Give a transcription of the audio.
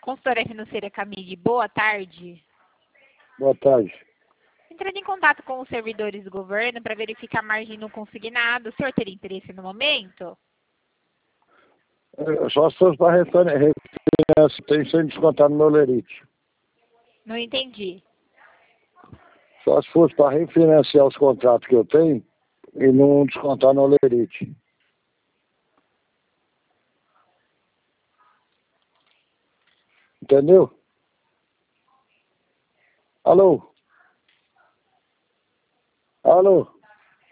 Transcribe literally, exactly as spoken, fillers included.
Consultora financeira Camille, boa tarde. Boa tarde. Entrando em contato com os servidores do governo para verificar a margem no consignado, o senhor teria interesse no momento? É, só se fosse para refinançar, tem sem descontar no meu lerite. Não entendi. Só se fosse para refinanciar os contratos que eu tenho e não descontar no lerite. Entendeu? Alô? Alô?